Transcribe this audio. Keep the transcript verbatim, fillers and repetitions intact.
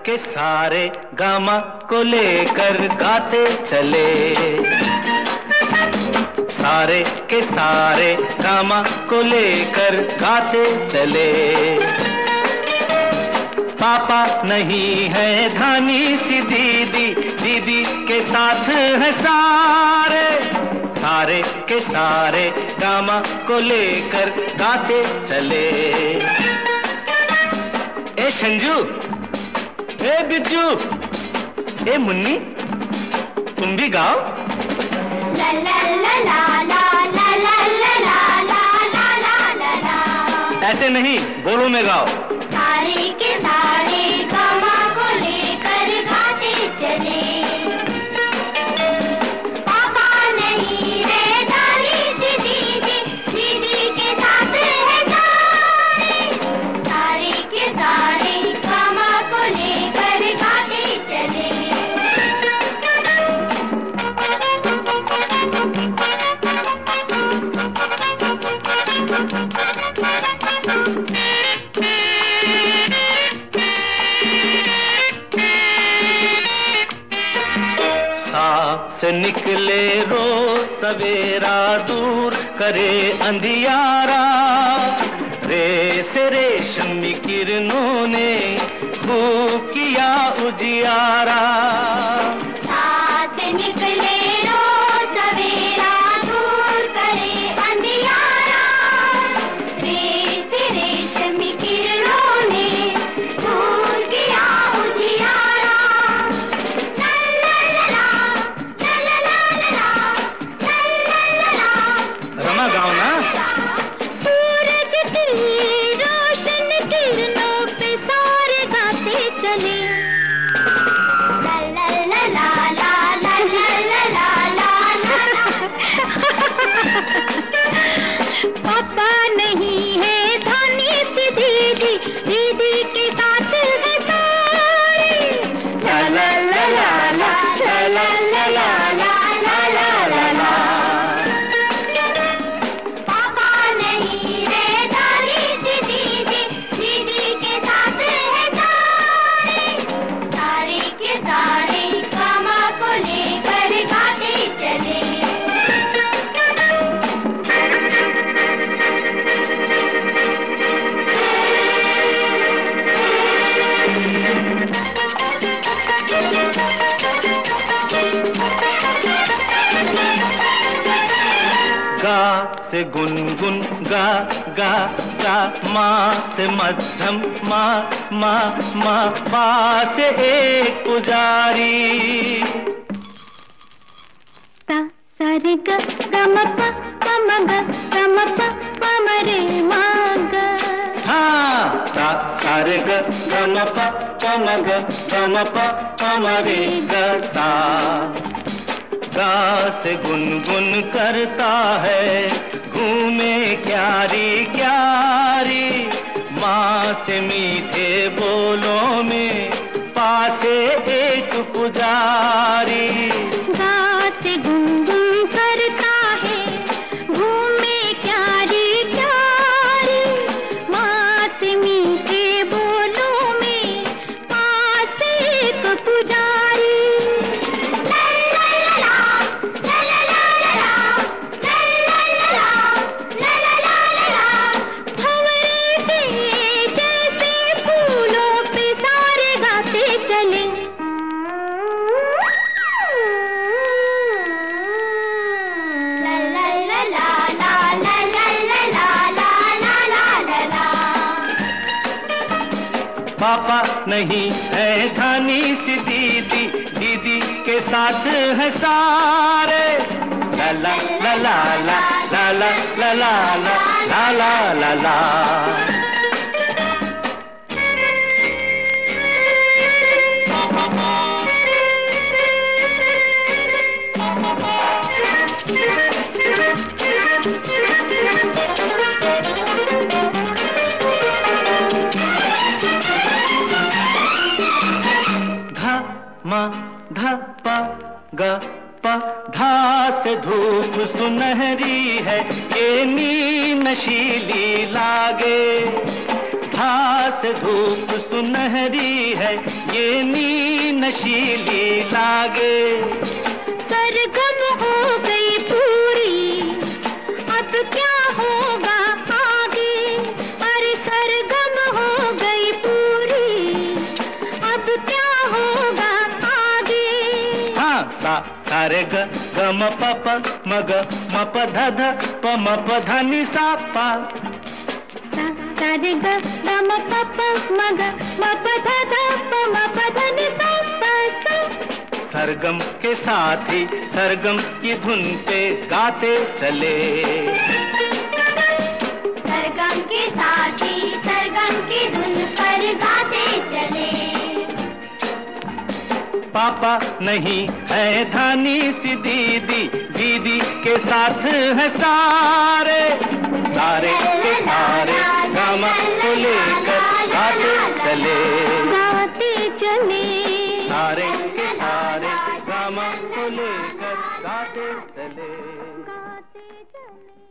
के सारे गामा को लेकर गाते चले, सारे के सारे गामा को लेकर गाते चले। पापा नहीं है धानी सी दीदी, दीदी के साथ है सारे, सारे के सारे गामा को लेकर गाते चले। ए संजू, ए बिज्जू, ए मुन्नी, तुम भी गाओ। ला ला ला ला ला ला ला ला ला ला ला ला। ऐसे नहीं, बोलो में गाओ। सारे के सारे गामा को लेकर गाते चले, पापा नहीं है धानी सी दीदी, दीदी के साथ है सारे, सारे के सारे गामा को लेकर गाते चले। से निकले रोज सवेरा, दूर करे अंधियारा, रे से रेशमी किरणों ने खूब किया उजियारा। साथ निकले रोज सवेरा, दूर करे अंधियारा, रे से रेशमी किरणों ने खूब किया उजियारा। गाओ ना। सूरज की रोशन किरणों पे सारे गाते चले, ला ला ला ला ला ला ला ला ला ला। पापा नहीं है धानी सी दीदी, दीदी के साथ है सारे, ला ला ला ला ला ला ला ला ला ला ला। गा से गुनगुन गा गा गा, माँ से मध्यम मा मा मा, पा से एक पुजारी। ता सा रे ग ग म प प म ग ग म प प म रे मा ग। हाँ, सा सा रे ग ग म प प म ग ग म प प म रे ग सा। गा से गुनगुन करता है घूमे क्यारी क्यारी, माँ से मीठे बोलों में पासे एक पुजारी। गा से गुनगुन करता है घूमे क्यारी क्यारी, माँ से मीठे बोलों में पासे एक पुजारी। पापा नहीं है धानी सी दीदी, दीदी के साथ है सारे, ला ला ला ला ला ला ला ला ला ला ला ला। मा धा पा गा पा, धा से धूप सुनहरी है, ये नी नशीली लागे, खास धूप सुनहरी है, ये नी नशीली लागे। सरगम हो गई पूरी, अब क्या होगा आगे। अरे सरगम हो गई पूरी, अब क्या होगा आगे। हाँ, सा सारे ग ग म प प म ग म प ध ध प म प ध नि सा पा। सारे ग ग म प प म ग म प ध ध प म प ध नि सा पा सा। सरगम के साथ ही सरगम की धुन पे गाते चले। सरगम के साथ ही सरगम की धुन पर गाते चले। पापा नहीं है धानी सी दीदी, दीदी के साथ है सारे। सारे के सारे गामा को लेकर गाते चले। गाते चले। सारे के सारे गामा को लेकर गाते चले। गाते चले।